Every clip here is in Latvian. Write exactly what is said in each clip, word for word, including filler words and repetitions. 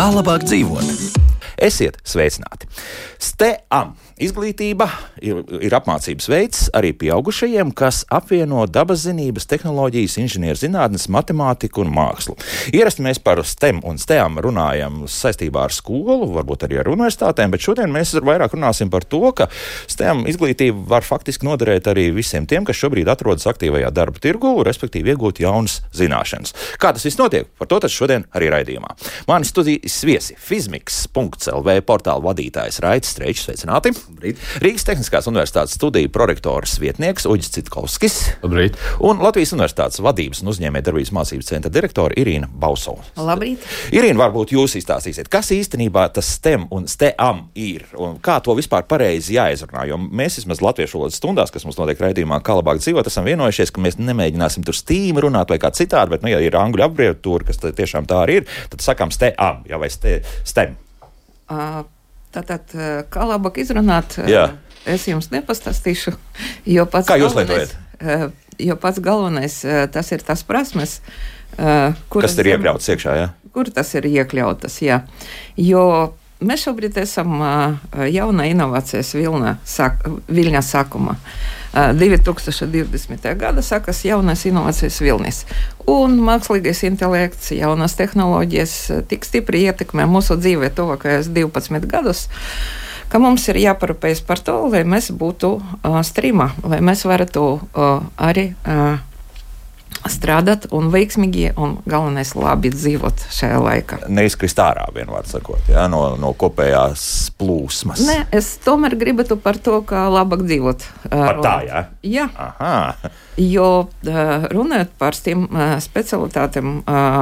Kā labāk dzīvot? Esiet sveicināti! STEAM izglītība ir, ir apmācības veids arī pieaugušajiem, kas apvieno dabas zinības, tehnoloģijas, inženierzinātnes, matemātiku un mākslu. Ierasti mēs par STEM un STEAM runājam saistībā ar skolu, varbūt arī ar universitātēm, bet šodien mēs vairāk runāsim par to, ka STEAM izglītība var faktiski noderēt arī visiem tiem, kas šobrīd atrodas aktīvajā darba tirgu, respektīvi iegūt jaunas zināšanas. Kā tas viss notiek? Par to tad šodien arī raidījumā. Mani studijas viesi fizmiks punkts el vē portāla vadītājs Raitis Streičs, sveicināti. Labrīt. Rīgas Tehniskās universitātes studiju prorektors vietnieks Uģis Citkovskis. Labrīt. Un Latvijas Universitātes vadības un uzņēmējdarbības mācības centra direktore Irīna Bausova. Labrīt. Irīna, varbūt jūs izstāstīsiet, kas īstenībā tas STEM un STEAM ir un kā to vispār pareizi jāizrunā, jo mēs vismaz latviešu valodas stundās, kas mums notiek raidījumā Kā labāk dzīvot, esam vienojušies, ka mēs nemēģināsim tur Steam runāt vai kā citādi, bet, nu, ja ir angļu abreviatūra, kas tiešām tā arī ir, tad sakām STEAM, ja vai STEM. Uh, Tātad, kā labāk izrunāt, Jā. es jums nepastāstīšu, jo pats Kā jūs galvenais, lietojat? Jo pats galvenais, tas ir tas prasmes, kuras... Kas ir iekļauts iekšā, jā? Kur tas ir iekļautas, jā. Jo mēs šobrīd esam jaunā inovācijas vilna, sak, viļņa sākuma. divi tūkstoši divdesmitajā gada sākas jaunās inovācijas vilnis. Un mākslīgais intelekts, jaunās tehnoloģijas tik stipri ietekmē mūsu dzīvē tuvākajos divpadsmit gadus, ka mums ir jāparūpējas par to, lai mēs būtu uh, streamā, lai mēs varētu uh, arī uh, strādāt un veiksmīgi un galvenais labi dzīvot šajā laikā. Neizkrist ārā, vienvārds sakot, jā, no, no kopējās plūsmas. Nē, es tomēr gribētu par to, kā labāk dzīvot. Par tā, jā? Jā. Aha. Jo runājot par tiem specialitātēm,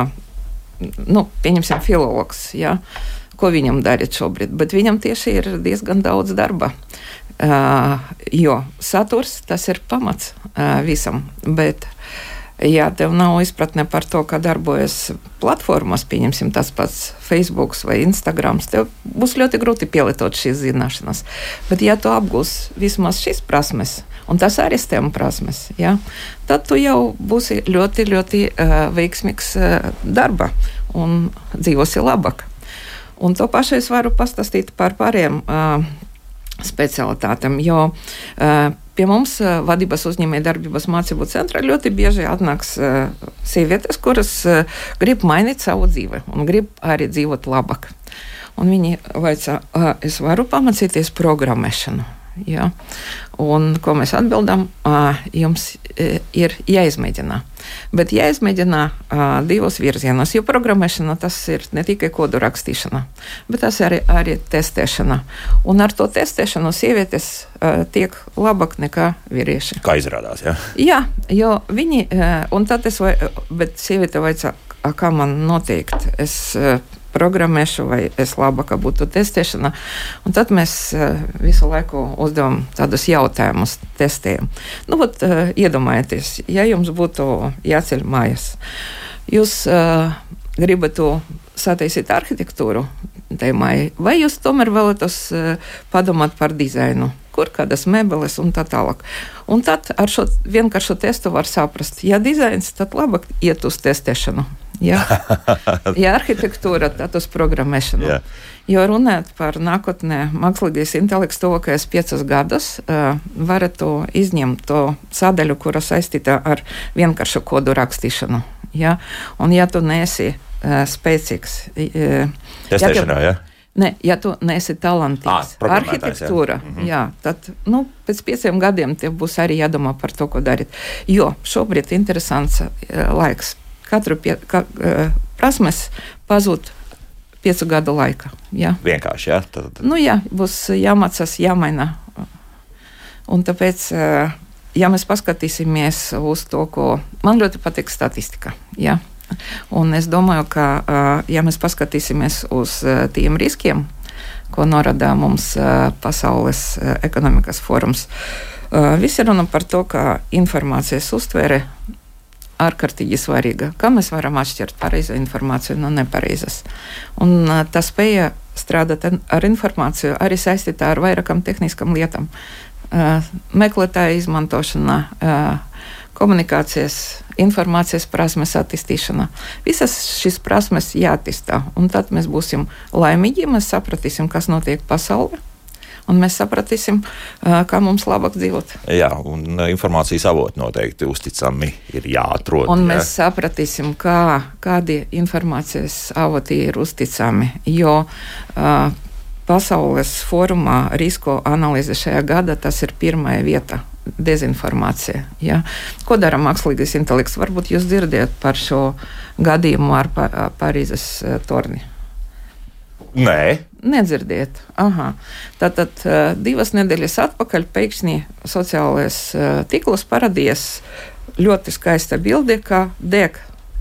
nu, pieņemsim filologs, jā, ko viņam darīt šobrīd, bet viņam tieši ir diezgan daudz darba. Jo saturs, tas ir pamats visam, bet ja tev nav izpratne par to, kā darbojas platformas, pieņemsim tas pats Facebook vai Instagram, tev būs ļoti grūti pielietot šīs zināšanas. Bet ja tu apgūsi vismaz šīs prasmes, un tas arī STEM prasmes, ja, tad tu jau būsi ļoti, ļoti uh, veiksmīgs uh, darba un dzīvosi labāk. Un to pašu es varu pastāstīt par pāriem uh, specialitātēm, jo uh, pie mums uh, vadības uzņēmējdarbības mācību centrā ļoti bieži atnāks uh, sievietes, kuras uh, grib mainīt savu dzīvi un grib arī dzīvot labāk. Un viņi vaicā, uh, es varu pamācīties programmēšanu. Ja? Un ko mēs atbildam, uh, jums uh, ir jāizmēģina. Bet jāizmēģina uh, divos virzienos, jo programmēšana tas ir ne tikai kodu rakstīšana, bet tas arī, arī testēšana. Un ar to testēšanu sievietes uh, tiek labāk nekā vīrieši. Kā izrādās, jā? Jā, jo viņi, uh, un tad es, vai, bet sieviete vaicā, kā man noteikt, es uh, programmēšu vai es labākā būtu testēšana. Un tad mēs uh, visu laiku uzdevam tādus jautājumus, testējam. Nu, vat, uh, iedomājieties, ja jums būtu jāceļ mājas, jūs uh, gribētu sataisīt arhitektūru tai mājai, vai jūs tomēr vēlētos uh, padomāt par dizainu, kur kādas mēbeles un tā tālāk. Un tad ar šo vienkāršu testu var saprast, ja dizains, tad labāk iet uz testēšanu. Ja, ja arhitektūra, tad uz programmēšanu. Yeah. Jo runāt par nākotnē mākslīgais intelekts tuvākajos piecus gadus, uh, varētu izņemt to sadaļu, kura saistīta ar vienkāršu kodu rakstīšanu. Ja? Un ja tu neesi uh, spēcīgs... Uh, Testēšanā, ja? Ne, ja tu neesi talantīgs, ah, arhitektūra, jā. Mm-hmm. jā, tad nu, pēc pieciem gadiem tev būs arī jādomā par to, ko darīt. Jo šobrīd interesants uh, laiks. Katru pie, ka, uh, prasmes pazūd piecu gadu laikā. Jā. Vienkārši, jā? Tad... Nu jā, būs jāmācās, jāmaina. Un tāpēc, uh, ja mēs paskatīsimies uz to, ko man ļoti patīk statistika, jā. Un es domāju, ka, uh, ja mēs paskatīsimies uz uh, tiem riskiem, ko norāda mums uh, Pasaules uh, ekonomikas fórums, uh, visi runa par to, ka informācijas uztvere ārkārtīgi svarīga. Kā mēs varam atšķirt pareizo informāciju no nepareizas? Un uh, tā spēja strādāt ar informāciju arī saistītā ar vairākam tehniskam lietām. Uh, meklētāja izmantošana, uh, komunikācijas, informācijas prasmes attīstīšana. Visas šīs prasmes jāattīstā, un tad mēs būsim laimīgi, mēs sapratīsim, kas notiek pasaulē. Un mēs sapratīsim, kā mums labāk dzīvot. Jā, un informācijas avoti noteikti uzticami ir jāatrod. Un jā. mēs sapratīsim, kā, kādi informācijas avoti ir uzticami, jo uh, pasaules fórumā risku analīze šajā gada tas ir pirmā vieta. Dezinformācija. Ja? Ko dara mākslīgais intelekts? Varbūt jūs dzirdiet par šo gadījumu ar Parīzes torni. Nē. Nedzirdiet. Aha. Tātad divas nedēļas atpakaļ pēkšņi sociālais tīklos parādījās ļoti skaista bilde, kā deg.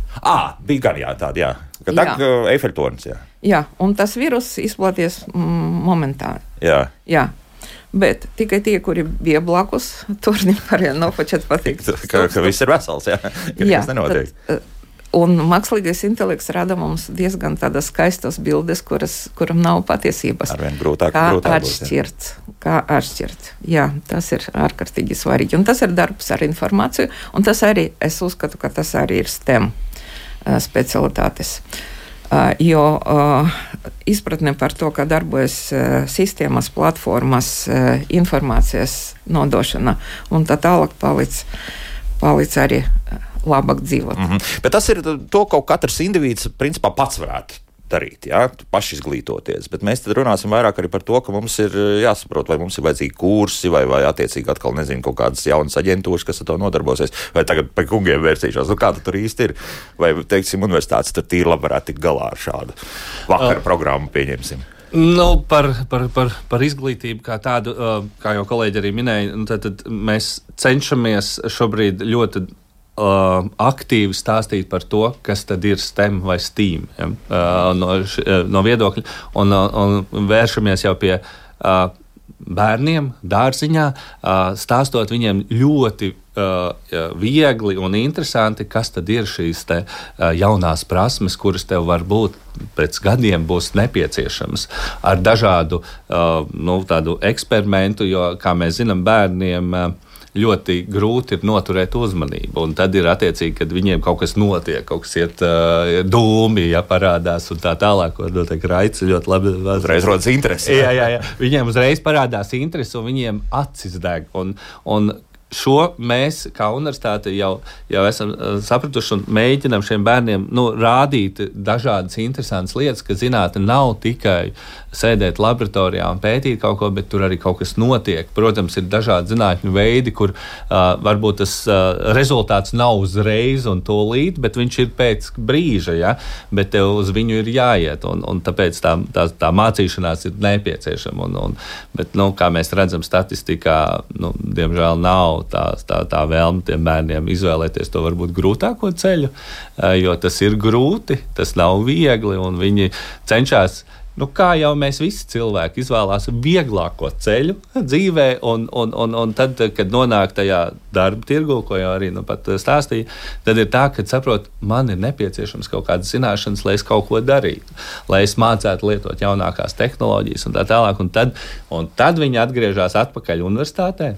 Ā, bija gan jā tāda, jā. Ka tak Eiffeltornis, jā. Jā, un tas vīrus izplaties mm, momentāni. Jā. Jā. Bet tikai tie, kuri bija blakus, tornim varēja nofočēt patikt. Ka, ka viss ir vesels, jā. Ka jā, tas nenotiek. Tad, un mākslīgais intelekts rada mums diezgan tādas skaistas bildes, kuras, kuram nav patiesības. Arvien grūtāk, kā grūtāk atšķirt, būs, kā atšķirt. Jā, tas ir ārkārtīgi svarīgi. Un tas ir darbs ar informāciju, un tas arī, es uzskatu, ka tas arī ir STEM uh, specialitātes. Uh, jo uh, izpratne par to, kā darbojas uh, sistēmas, platformas, uh, informācijas nodošana, un tā tālāk palīdz, palīdz arī uh, labāk dzīvot. Mm-hmm. Bet tas ir to, ko katrs indivīds principā pats varētu darīt, jā, paši izglītoties. Bet mēs tad runāsim vairāk arī par to, ka mums ir jāsaprot, vai mums ir vajadzīgi kursi, vai, vai attiecīgi atkal, nezinu, kaut kādas jaunas aģentūras, kas ar to nodarbosies, vai tagad par kungiem vērsīšos. Nu, kā tur īsti ir? Vai, teiksim, universitātes tur tīri labi varētu tikt galā ar šādu vakara uh. programmu, pieņemsim. Nu, par, par, par, par izglītību kā tādu, kā jau kolēģi arī minēja, tad, tad mēs cenšamies šobrīd ļoti Uh, aktīvi stāstīt par to, kas tad ir STEM vai STEAM, ja? uh, no, š, no viedokļa, un, un vēršamies jau pie uh, bērniem dārziņā, uh, stāstot viņiem ļoti uh, viegli un interesanti, kas tad ir šīs te uh, jaunās prasmes, kuras tev varbūt pēc gadiem būs nepieciešamas ar dažādu uh, nu, tādu eksperimentu, jo, kā mēs zinām, bērniem uh, ļoti grūti ir noturēt uzmanību. Un tad ir attiecīgi, kad viņiem kaut kas notiek, kaut kas iet uh, dūmi, ja parādās un tā tālāk, ko notiek Raids ļoti labi. Uzreiz rodas interesi. Jā, jā, jā. Viņiem uzreiz parādās interesi un viņiem acis deg. Un, un šo mēs, kā universitāte, jau, jau esam sapratuši un mēģinām šiem bērniem nu, rādīt dažādas interesantas lietas, ka zinātne nav tikai sēdēt laboratorijā un pētīt kaut ko, bet tur arī kaut kas notiek. Protams, ir dažādi zinātņu veidi, kur uh, varbūt tas uh, rezultāts nav uzreiz un tūlīt, bet viņš ir pēc brīža, ja? Bet tev uz viņu ir jāiet, un, un tāpēc tā, tā, tā mācīšanās ir nepieciešama. Un, un, bet, nu, kā mēs redzam, statistikā, nu, diemžēl nav tā, tā, tā vēlme tiem bērniem izvēlēties to varbūt grūtāko ceļu, uh, jo tas ir grūti, tas nav viegli, un viņi cenšas. Nu, kā jau mēs visi cilvēki izvēlās vieglāko ceļu dzīvē, un, un, un, un tad, kad nonāk tajā darba tirgu, ko jau arī nu pat stāstīja, tad ir tā, ka saprot, man ir nepieciešams kaut kādas zināšanas, lai es kaut ko darītu, lai es mācētu lietot jaunākās tehnoloģijas un tā tālāk, un tad, un tad viņi atgriežas atpakaļ universitātē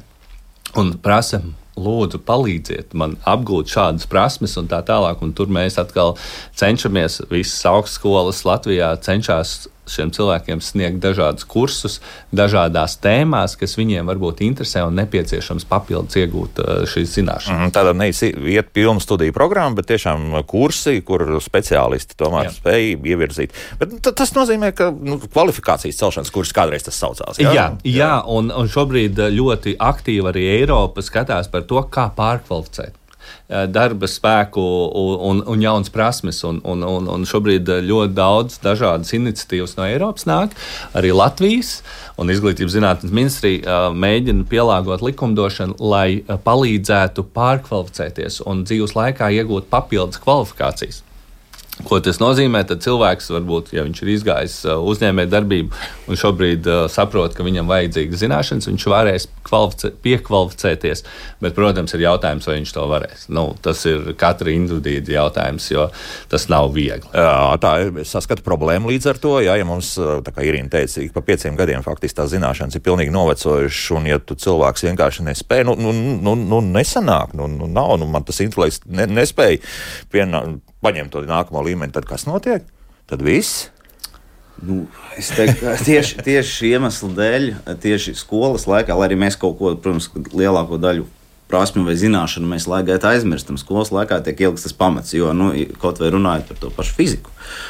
un prasa, lūdzu, palīdziet man apgūt šādas prasmes un tā tālāk, un tur mēs atkal cenšamies, visas augstskolas Latvijā cenšas šiem cilvēkiem sniegt dažādus kursus, dažādās tēmās, kas viņiem varbūt interesē un nepieciešams papildus iegūt šīs zināšanas. Mm, Tādam neiet pilnu studiju programmu, bet tiešām kursi, kur speciālisti tomēr Jā. spēj ievirzīt. Bet t- tas nozīmē, ka nu, kvalifikācijas celšanas kurs kādreiz tas saucās. Jā, jā, jā un, un šobrīd ļoti aktīvi arī Eiropa skatās par to, kā pārkvalificēt darba spēku un, un jaunas prasmes. Un, un, un, un šobrīd ļoti daudz dažādas iniciatīvas no Eiropas nāk. Arī Latvijas un Izglītības zinātnes ministrija mēģina pielāgot likumdošanu, lai palīdzētu pārkvalificēties un dzīves laikā iegūt papildus kvalifikācijas. Ko tas nozīmē? Tad cilvēks varbūt, ja viņš ir izgājis uzņēmē darbību un šobrīd uh, saprot, ka viņam vajadzīgas zināšanas, viņš varēs kvalificē, piekvalificēties, bet, protams, ir jautājums, vai viņš to varēs. Nu, tas ir katra individu jautājums, jo tas nav viegli. Jā, tā ir, es saskatu problēmu līdz ar to, jā, ja mums, tā kā Irīna teica, ik pa pieciem gadiem faktiski tās zināšanas ir pilnīgi novecojušas, un ja tu cilvēks vienkārši nespēj, nu, nu, nu, nu nesanāk, nu, nu nav, nu man tas intelekts ne, nespēja pienā, paņemt to nākamo līmeni, tad kas notiek? Tad viss? Nu, es teiktu, tieši, tieši šī iemesla dēļ, tieši skolas laikā, lai arī mēs kaut ko, protams, lielāko daļu prasmu vai zināšanu mēs laikā aizmirstam, skolas laikā tiek ielikts tas pamats, jo, nu, kaut vai runājot par to pašu fiziku.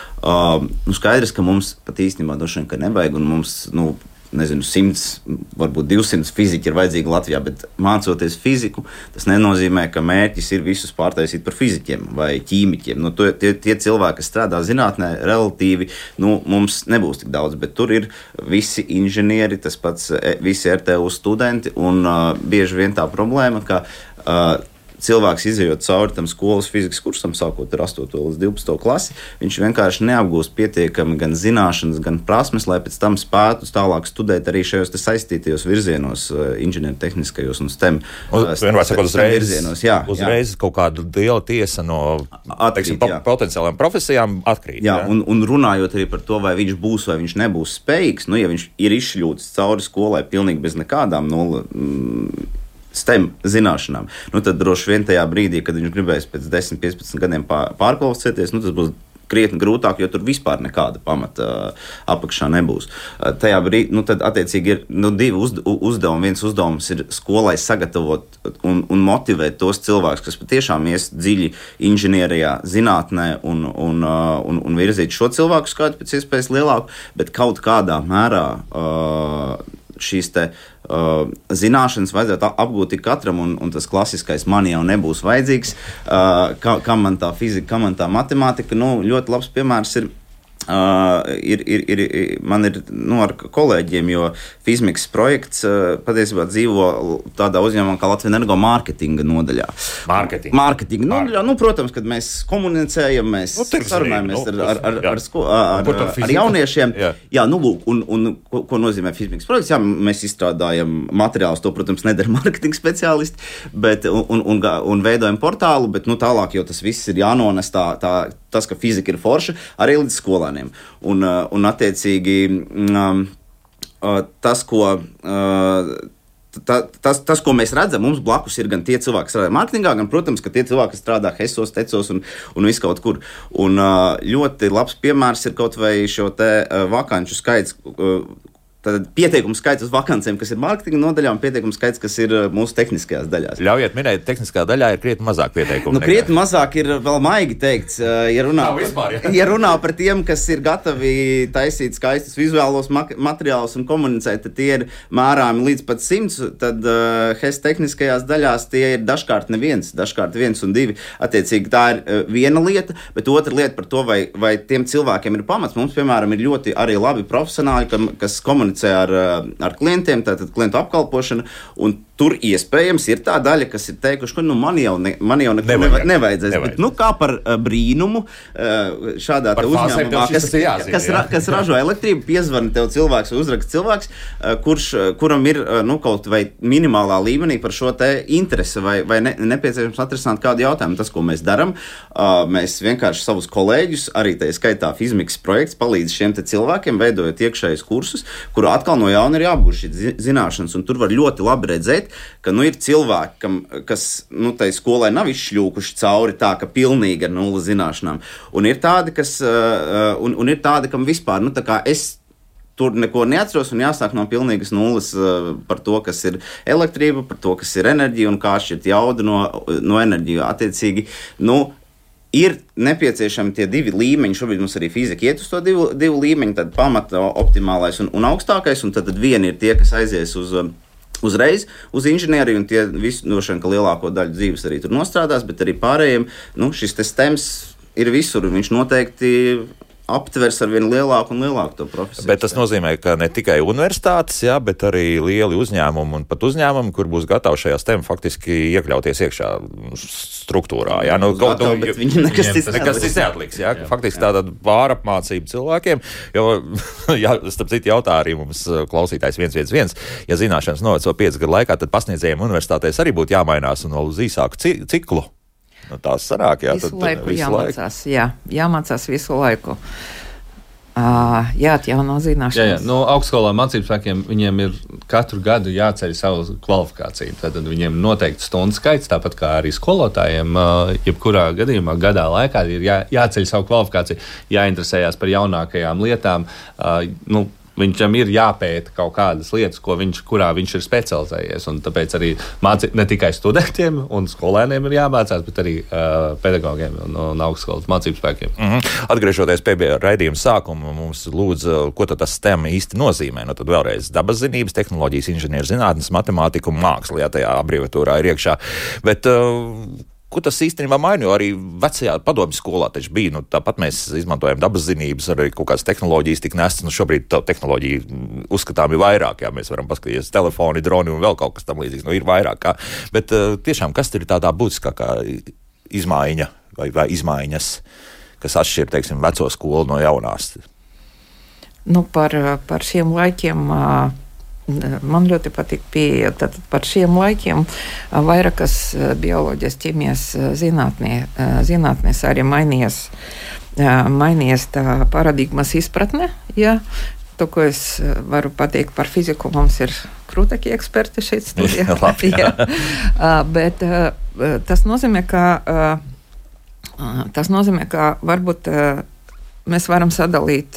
Uh, nu, skaidrs, ka mums pat īstenībā došana, ka nevajag, un mums, nu, nezinu, simts, varbūt divsimt fiziķi ir vajadzīgi Latvijā, bet mācoties fiziku, tas nenozīmē, ka mērķis ir visus pārtaisīt par fiziķiem vai ķīmiķiem. Nu, tie, tie cilvēki, kas strādā zinātnē, relatīvi, nu, mums nebūs tik daudz, bet tur ir visi inženieri, tas pats visi R T U studenti, un uh, bieži vien tā problēma, ka uh, cilvēks izejot cauri tam skolas fizikas kursam, sākot ar astoto līdz divpadsmito klasi, viņš vienkārši neapgūst pietiekami gan zināšanas, gan prasmes, lai pēc tam spētu tālāk studēt arī šajos saistītajos virzienos, inženiertehniskajos un STEM, STEM uzreiz, virzienos. Jā, uzreiz jā. Kaut kāda liela tiesa no Atkrīt, teiksim, potenciālām profesijām atkrīt. Jā, jā. Un, un runājot arī par to, vai viņš būs vai viņš nebūs spējīgs, nu, ja viņš ir izšļūts cauri skolai pilnīgi bez nekādām nulle mm, STEM zināšanām, nu tad droši vien tajā brīdī, kad viņš gribēs pēc desmit, piecpadsmit gadiem pārkvalificēties, nu tas būs krietni grūtāk, jo tur vispār nekāda pamata uh, apakšā nebūs. Uh, tajā brīdī, nu tad attiecīgi ir nu, divi uzd uzdevumi. Viens uzdevums ir skolai sagatavot un, un motivēt tos cilvēkus, kas patiešām ies dziļi inženierijā, zinātnē un, un, uh, un, un virzīt šo cilvēku skaitu pēc iespējas lielāku, bet kaut kādā mērā uh, šīs te uh, zināšanas vajadzētu apgūt tik katram, un, un tas klasiskais man jau nebūs vajadzīgs, uh, ka, kam man tā fizika, kam man tā matemātika, nu, ļoti labs piemērs ir, uh, ir, ir, ir man ir, nu, ar kolēģiem, jo Fizmiks projekts uh, patiesībā dzīvo tādā uzņēmumā kā Latvijas Energo mārketinga nodaļā. Mārketinga. Mārketinga nodaļā, nu, protams, kad mēs komunicējam, mēs nu, sarunājamies nu, ar, ar, ar, jā. ar, sko, ar, ar, ar jauniešiem. Jā, jā nu, lūk, un, un ko, ko nozīmē Fizmiks projekts? Jā, mēs izstrādājam materiālus, to, protams, nedara mārketinga speciālisti, bet, un, un, un, un veidojam portālu, bet, nu, tālāk jau tas viss ir jānones tā, tā, tas, ka fizika ir forša, arī līdz skolēniem. Un, un attiecīgi, um, tas, ko, ta, tas, tas, ko mēs redzam, mums blakus ir gan tie cilvēki, kas strādā marketingā, gan, protams, ka tie cilvēki, kas strādā hesos, tecos un, un visu kaut kur. Un ļoti labs piemērs ir kaut vai šo te vakanču skaits, tad pieteikumu skaits uz vakancēm, kas ir mārketinga nodaļā, un pieteikumu skaits, kas ir mūsu tehniskajās daļās. Ļaujiet minēt, tehniskā daļā ir krietni mazāk pieteikumu. Nu, krietni mazāk ir vēl maigi teikts, ja runā, vispār, ja. ja runā par tiem, kas ir gatavi taisīt skaistus vizuālos materiālus un komunicēt, tad tie ir mērāmi līdz pat simts, tad uh, hes tehniskajās daļās tie ir dažkārt neviens, dažkārt viens un divi. Attiecīgi tā ir uh, viena lieta, bet otra lieta par to, vai, vai tiem cilvēkiem ir pamats. Mums, piemēram, ir ļoti arī labi profesionāļi, kas komunicē Ar, ar klientiem, tātad klientu apkalpošana, un tur iespējams ir tā daļa, kas ir teikuši, ka nu, man jau, ne, man jau neko nevajag, nevajadzēs. Nevajag. Bet, nu, kā par uh, brīnumu uh, šādā par uzņēmumā, kas, jāzina, kas, ra, kas ražo elektrību, piezvana tev cilvēks, uzraksta cilvēks, uh, kurš, uh, kuram ir uh, nu, kaut vai minimālā līmenī par šo te interesi vai, vai ne, nepieciešams atrisināt kādu jautājumu. Tas, ko mēs darām, uh, mēs vienkārši savus kolēģus, arī tajā skaitā Fizmiks projekts, palīdz šiem te cilvēkiem, veidojot iekšējus kursus, kuru atkal no jauna ir jāapgūst šī zināšanas, un tur var ļoti labi redzēt, ka nu, ir cilvēki, kam, kas nu, tai skolai nav izšļūkuši cauri tā, ka pilnīgi ar nulli zināšanām. Un ir tādi, kas, uh, un, un ir tādi, kam vispār, nu, tā kā es tur neko neatceros un jāsāk no pilnīgas nulles uh, par to, kas ir elektrība, par to, kas ir enerģija un kā šķirt jaudu no, no enerģiju. Attiecīgi, nu, ir nepieciešami tie divi līmeņi. Šobrīd mums arī fizika iet uz to divu, divu līmeņu, tad pamata optimālais un, un augstākais, un tad, tad vieni ir tie, kas aizies uz uzreiz uz inženieriju, un tie visi, nošana, ka lielāko daļu dzīves arī tur nostrādās, bet arī pārējiem, nu, šis te stems ir visur, un viņš noteikti aptvers ar vien lielāku un lielāku to profesiju. Bet tas nozīmē, ka ne tikai universitātes, jā, bet arī lieli uzņēmumi un pat uzņēmumi, kur būs gatavi šajā STEM faktiski iekļauties iekšā struktūrā. Jā, nu, gatavi, bet viņi nekas cits nekas cits neatliks. Jā, jā. Faktiski tāda pārapmācība cilvēkiem, jo, jā, starp citu jautā arī mums klausītājs viens viens viens, ja zināšanas noveco piecu gadu laikā, tad pasniedzējiem universitātēs arī būtu jāmainās un vēl uz īsāku ciklu. Nu, tās sanāk, jā. Visu tad, laiku visu jāmācās, laiku. jā, jāmācās visu laiku. Uh, jāatjauno zināšanas. Jā, jā. No augstskolā mācību spēkiem viņiem ir katru gadu jāceļ savu kvalifikāciju. Tad viņiem noteikti stundu skaits, tāpat kā arī skolotājiem, uh, jebkurā gadījumā gadā laikā ir jā, jāceļ savu kvalifikāciju, jāinteresējās par jaunākajām lietām. Uh, nu, Viņam ir jāpēta kaut kādas lietas, ko viņš, kurā viņš ir specializējies. Tāpēc arī māci, ne tikai studentiem un skolēniem ir jāmācās, bet arī uh, pedagogiem un, un augstskolas mācību spēkiem. Mm-hmm. Atgriežoties pie raidījuma sākuma, mums lūdza, ko tad tas STEM īsti nozīmē. Nu, tad vēlreiz dabas zinības, tehnoloģijas, inženierzinātnes, matemātika un māksla, jā, tajā abreviatūrā ir iekšā. Bet, uh, Ko tas īstenībā maina, jo arī vecajā padomju skolā taču bija, nu, tāpat mēs izmantojam dabas zinības, arī kaut kādas tehnoloģijas tik nestas, nu šobrīd tehnoloģija uzskatām ir vairāk, jā, mēs varam paskatīties telefoni, droni un vēl kaut kas tam līdzīgs, nu ir vairāk kā, bet uh, tiešām kas ir tādā būtiskākā izmaiņa vai, vai izmaiņas, kas atšķir, teiksim, veco skolu no jaunās? Nu, par, par šiem laikiem... Uh... Man ļoti patīk pieeja. Tad par šiem laikiem vairākas bioloģijas, ķīmijas zinātnē, zinātnēs arī mainījies, mainījies tā paradigmas izpratne. Ja? To, ko es varu pateikt par fiziku, mums ir krūtākie eksperti šeit studijā. Labi, jā. Jā. Bet tas nozīmē, ka, tas nozīmē, ka varbūt mēs varam sadalīt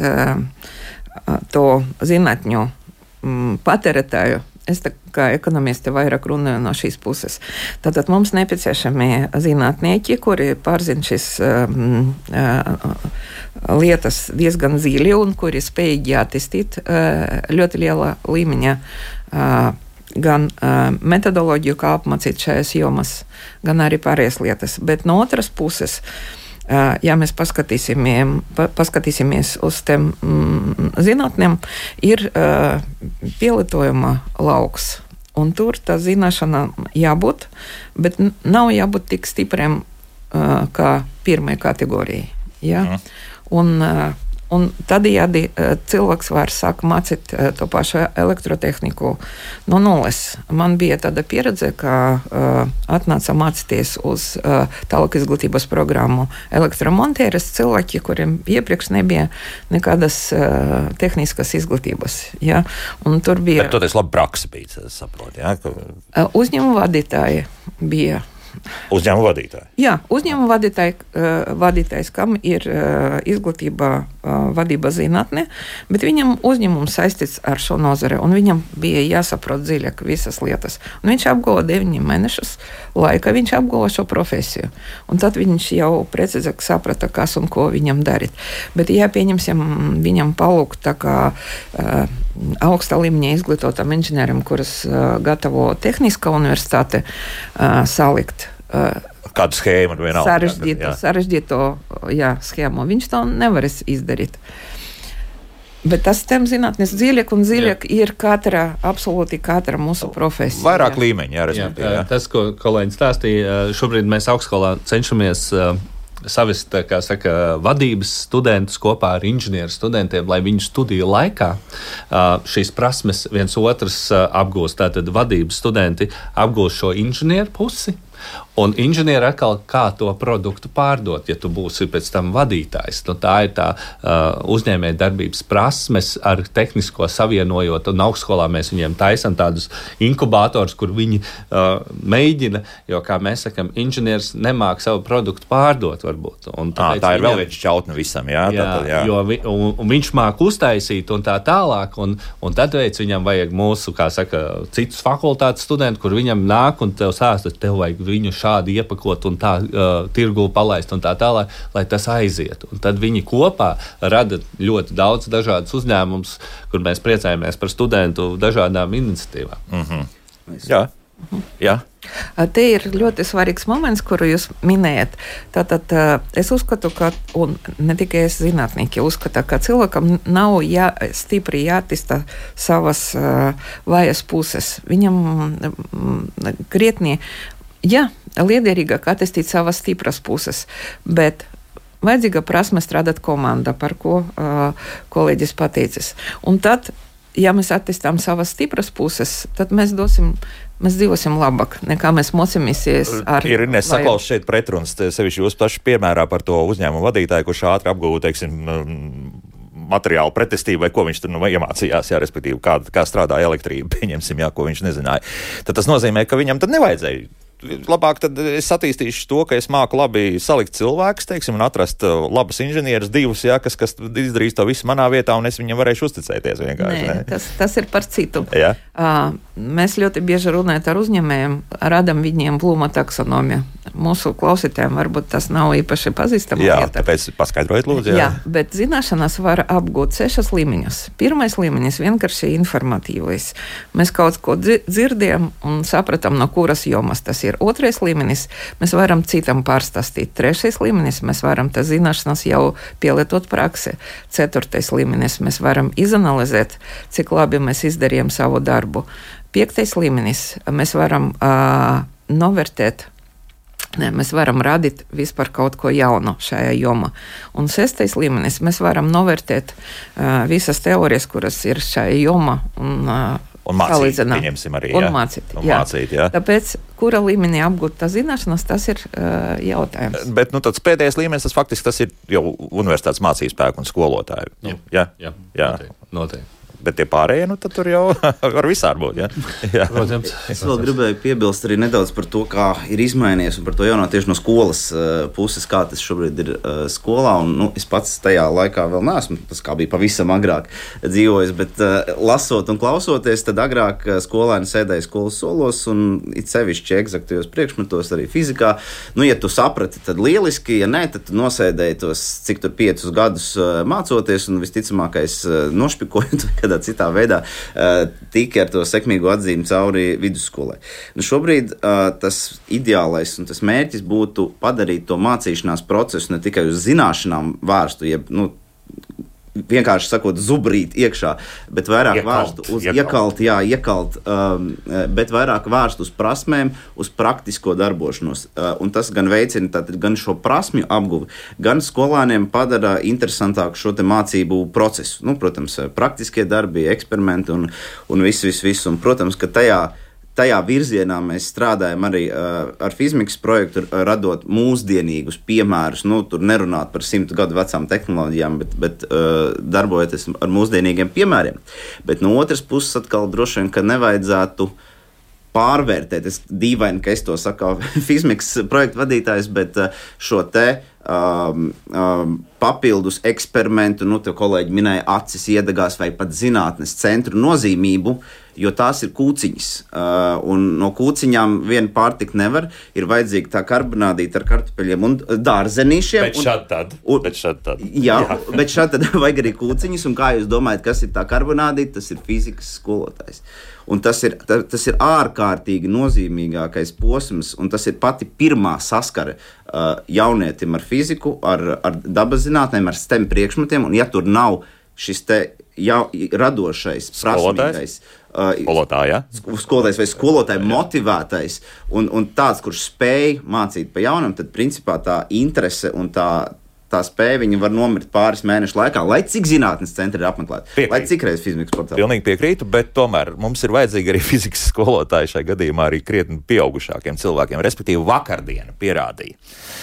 to zinātņu patērētāju. Es tā kā ekonomiste vairāk runāju no šīs puses. Tātad mums nepieciešami zinātnieki, kuri pārzina šīs um, uh, lietas diezgan dziļi un kuri spējīgi attīstīt uh, ļoti liela līmeņa uh, gan uh, metodoloģiju, kā apmācīt šajās jomas, gan arī pārējās lietas. Bet no otras puses, ja mēs paskatīsimies uz tiem mm, zinātnēm, ir uh, pielietojuma lauks. Un tur tā zināšana jābūt, bet nav jābūt tik stipriem uh, kā pirmai kategorijai. Ja? Mm. Un, uh, un tādējādi uh, cilvēks var sākt mācīt uh, to pašu elektrotehniku no nulles. Man bija tāda pieredze, ka uh, atnāca mācīties uz uh, tālāk izglītības programmu elektromontieres cilvēki, kuriem iepriekš nebija nekādas uh, tehniskas izglītības. Ja? Un tur bija... Bet toties labi praksa bija, es saprotu, ja? Ka... Uh, uzņēmuma vadītāji bija... Uzņēmuma vadītāji. Jā, uzņēmuma vadītāji, uh, vadītājs, kam ir uh, izglītība uh, vadība zinātne, bet viņam uzņēmums saistīts ar šo nozare, un viņam bija jāsaprot dziļāk visas lietas. Un viņš apguva deviņi mēnešus laika, viņš apguva šo profesiju. Un tad viņš jau precīzāk saprata, kas un ko viņam darīt. Bet, ja pieņemsim viņam palūgt tā kā uh, augstā līmeņa izglītotam inženierim, kuras uh, gatavo Tehniskā universitāte, uh, salikt kādu schēmu vienalga. Sarežģītu, sarežģītu jā, schēmu. Viņš to nevarēs izdarīt. Bet tas STEM zinātnes dziļāk un dziļāk ir katra, absolūti katra mūsu profesija. Vairāk jā. līmeņi, jā, respektīvi. Jā. Tas, ko kolēģis stāstīja, šobrīd mēs augstskolā cenšamies savest, kā saka, vadības studentus kopā ar inženieru studentiem, lai viņu studiju laikā šīs prasmes viens otrs apgūst. Tātad vadības studenti apgūst šo inženieru pusi, un inženieri atkal kā to produktu pārdot, ja tu būsi pēc tam vadītājs. Nu, tā ir tā uh, uzņēmēja darbības prasmes ar tehnisko savienojot, un augstskolā mēs viņiem taisam tādus inkubatorus, kur viņi uh, mēģina, jo, kā mēs sakam, inženieris nemāk savu produktu pārdot varbūt. Un à, tā ir viņam, vēl viens čautne visam, jā? Jā, tātad, jā. Jo vi, un, un viņš māk uztaisīt un tā tālāk, un, un tad veids viņam vajag mūsu, kā saka, citus fakultātes studentu, kur viņam nāk un tev sāsta, tev vajag viņu šādi iepakot un tā uh, tirgū palaist un tā tālāk, lai tas aiziet. Un tad viņi kopā rada ļoti daudz dažādas uzņēmumus, kur mēs priecājamies par studentu dažādām iniciatīvām. Mm-hmm. Jā. Mm-hmm. Jā. Te ir ļoti svarīgs moments, kuru jūs minējat. Tātad es uzskatu, ka, un ne tikai es zinātnieki uzskata, ka cilvēkam nav jā, stipri jātista savas uh, vājas puses. Viņam mm, krietni, jā, liederīgāk attīstīt savas stipras puses, bet vajadzīga prasme strādāt komandā, par ko uh, kolēģis pateicis. Un tad, ja mēs attīstām savas stipras puses, tad mēs dosim, mēs dzīvosim labāk, nekā mēs mocīsimies ar... Ir nesaklaus šeit pretruns, sevišķi jūs paši piemērā par to uzņēmumu vadītāju, kurš ātri apgūta, teiksim, materiālu pretestību, vai ko viņš tur nu, iemācījās, jā, respektīvi, kā, kā strādā elektrība, pieņemsim, jā, ko viņš nezināja. Tad tas nozīmē, ka viņam tad nevajadzēja. Labāk tad es attīstīšu to, ka es māku labi salikt cilvēkus, teiksim, un atrast labus inženierus, divus, jā, kas, kas izdarīs to visu manā vietā, un es viņam varēšu uzticēties vienkārši. Nē, ne? tas, tas ir par citu. Jā. Uh, mēs ļoti bieži runājot ar uzņēmējiem, radam viņiem Bluma taksonomiju. Mūsu klausītājiem varbūt tas nav īpaši pazīstama jā, lieta. Tāpēc paskaidrojiet, lūdzu. Jā, jā bet zināšanas var apgūt sešas līmeņus. Pirmais līmenis vienkārši informatīvais. Mēs kaut ko dzirdējam un sapratam, no kuras jomas tas ir. Otrais līmenis mēs varam citam pārstāstīt. Trešais līmenis mēs varam tas zināšanas jau pielietot praksi. Ceturtais līmenis mēs varam izanalizēt, cik labi mēs izdarījām savu darbu. Piektais līmenis mēs varam uh, novērtēt. Ne, mēs varam radīt vispār kaut ko jaunu šajā jomā. Un sestais līmenis mēs varam novērtēt uh, visas teorijas, kuras ir šajā jomā. Un, uh, Un mācīt, pieņemsim arī. Un jā. mācīt, un jā. mācīt, jā. Tāpēc, kura līmenī apgūt tā zināšanas, tas ir uh, jautājums. Bet, nu, tāds pēdējais līmenis, tas faktiski tas ir jau universitātes mācību spēku un skolotāju. Jā, jā, jā, jā. noteikti. noteikti. Bet tie pārējie, nu, tad tur jau var visādi būt, jā. jā. Protams. Es vēl gribēju piebilst arī nedaudz par to, kā ir izmainījies un par to jauno tieši no skolas uh, puses, kā tas šobrīd ir uh, skolā. Un, nu, es pats tajā laikā vēl neesmu, tas kā bija pavisam agrāk dzīvojis, bet uh, lasot un klausoties, tad agrāk uh, skolēni sēdēja skolas solos un it sevišķi egzaktajos priekšmetos, arī fizikā. Nu, ja tu saprati, tad lieliski, ja nē, tad tu nosēdēji tos, cik tur piecus gadus uh, mācoties un visticamākais uh, nošpikojot kādā citā veidā uh, tika ar to sekmīgu atzīmi cauri vidusskolai. Nu, šobrīd uh, tas ideālais un tas mērķis būtu padarīt to mācīšanās procesu ne tikai uz zināšanām vērstu, jeb, nu, vienkārši sakot, zubrīt iekšā, bet vairāk iekalt, vērstu uz iekalt, iekalt, jā, iekalt, um, bet vairāk vērstu uz prasmēm, uz praktisko darbošanos. Uh, un tas gan veicina tātad gan šo prasmju apguvi, gan skolēniem padara interesantāku šo te mācību procesu. Nu, protams, praktiskie darbi, eksperimenti un, un viss, viss, viss. Un, protams, ka tajā Tajā virzienā mēs strādājam arī uh, ar Fizmikas projektu, uh, radot mūsdienīgus piemērus. Nu, tur nerunāt par simtu gadu vecām tehnoloģijām, bet, bet uh, darbojoties ar mūsdienīgiem piemēriem. Bet no otras puses atkal droši vien, ka nevajadzētu pārvērtēt. Es dīvaini, ka es to saku Fizmikas projektu vadītājs, bet uh, šo te um, um, papildus eksperimentu, nu, te kolēģi minēja acis iedegās vai pat zinātnes centru nozīmību, jo tās ir kūciņas, uh, un no kūciņām vienu pārtikt nevar, ir vajadzīga tā karbonādīta ar kartupeļiem un dārzenīšiem. Bet šad tad. Un, bet šad tad. Jā, jā. bet šad tad vajag arī kūciņas, un kā jūs domājat, kas ir tā karbonādīta, tas ir fizikas skolotājs. Un tas ir, tas ir ārkārtīgi nozīmīgākais posms, un tas ir pati pirmā saskare uh, jaunietim ar fiziku, ar, ar dabas zinātnēm, ar STEM priekšmetiem, un ja tur nav šis te jau radošais, prasmīgais, Skolotāja. skolotājs vai skolotāja motivētais un, un tāds, kurš spēj mācīt pa jaunam, tad principā tā interese un tā, tā spēja viņa var nomirt pāris mēnešu laikā, lai cik zinātnes centri ir apmeklēti. Piekrīt. Lai cik reiz Fizmikas portālā. Pilnīgi piekrītu, bet tomēr mums ir vajadzīgi arī fizikas skolotāji šai gadījumā arī krietni pieaugušākiem cilvēkiem, respektīvi vakardiena pierādīja.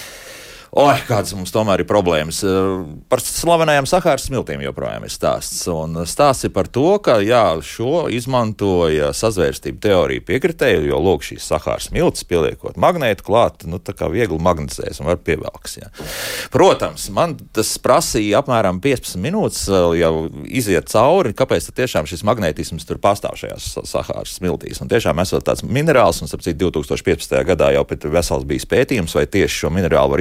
Oi, kādas mums tomēr ir problēmas. Par slavenajām Sahāras smiltīm joprojām ir stāsts. Un stāsts ir par to, ka jā, šo izmantoja sazvērstību teoriju piekritēju, jo lūk šīs Sahāras smiltis pieliekot magnētu klāt, nu tā kā viegli magnetizēs un var pievelks. Jā. Protams, man tas prasīja apmēram piecpadsmit minūtes jau iziet cauri, kāpēc tad tiešām šis magnētisms tur pastāv šajās Sahāras smiltīs. Un tiešām esot tāds minerāls, un sapcīt divtūkstoš piecpadsmitajā gadā jau pēc vesels bijis pētījums, vai tieši šo minerālu var izmantot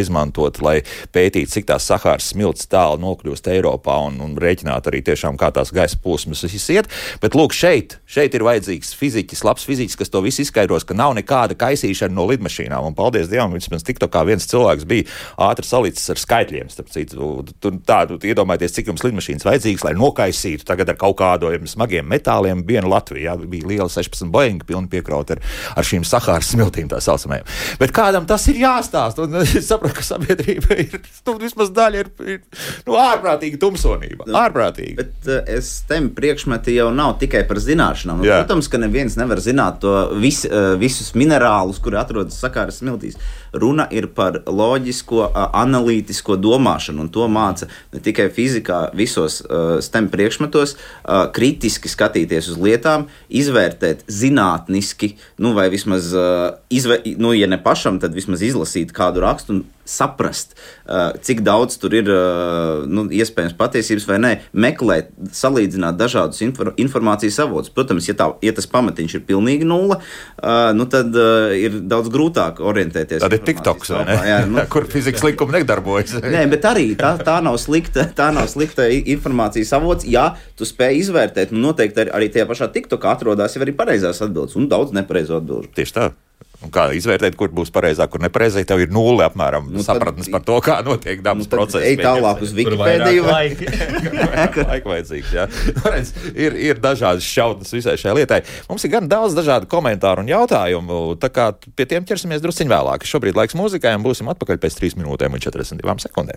izmantot, lai pētītu, cik tās Sahāras smilts tālu nokļūst Eiropā un, un rēķināt arī tiešām, kā tās gaisa plūsmas iziet. Bet lūk, šeit, šeit ir vajadzīgs fiziķis, labs fiziķis, kas to visu izskaidros, ka nav nekāda kaisīšana no lidmašīnām. Un paldies Dievam, vismaz tikto kā viens cilvēks bija ātri salīdzis ar skaitļiem. Starp citu, tur tādu iedomājieties, cik jums lidmašīnas vajadzīgas, lai nokaisītu tagad ar kaut kādiem smagiem metāliem vienu Latviju. Jā, bija liela sešpadsmit Boeing, pilni piekrauti ar, ar šīm Sahāras smiltīm tā saucamajām. Bet kādam tas ir jāstāst, un es saprotu, ka sabiedrība ir, nu, vismaz daļa ir, ir nu, ārprātīga tumsonība. Ārprātīga. Bet uh, es tem priekšmeti jau nav tikai par zināšanām. Nu, protams, ka neviens nevar zināt to vis, uh, visus minerālus, kuri atrodas Sahāras smiltīs. Runa ir par loģisko, uh, analītisko domāšanu, un to māca ne tikai fizikā, visos uh, STEM priekšmetos, uh, kritiski skatīties uz lietām, izvērtēt zinātniski, nu, vai vismaz, uh, izvē, nu, ja ne pašam, tad vismaz izlasīt kādu rakstu un saprast, uh, cik daudz tur ir uh, nu, iespējams patiesības vai nē, meklēt, salīdzināt dažādus infor, informācijas avotus. Protams, ja, tā, ja tas pamatiņš ir pilnīgi nulle, uh, nu, tad uh, ir daudz grūtāk orientēties. Tad ir TikToks, vai ne? Jā, nu, kur fizikas likumi nedarbojas. Nē, bet arī tā, tā nav slikta, tā nav slikta informācijas avots. Jā, tu spēj izvērtēt, nu noteikti arī tajā pašā TikTokā atrodās jau arī pareizās atbildes un daudz nepareizo atbilžu. Tieši tā. Un kā izvērtēt, kur būs pareizā, kur nepareizā, tev ir nulle apmēram nu, sapratnes par to, kā notiek dabas nu, procesi. Ej tālāk uz Wikipēdiju. Laika vajadzīgs, jā. ir, ir dažādas šautnes visai šai lietai. Mums ir gan daudz dažādu komentāru un jautājumu, tā kā pie tiem ķersimies drusciņ vēlāk. Šobrīd laiks mūzikai un būsim atpakaļ pēc trīs minūtēm un četrdesmit divām sekundēm.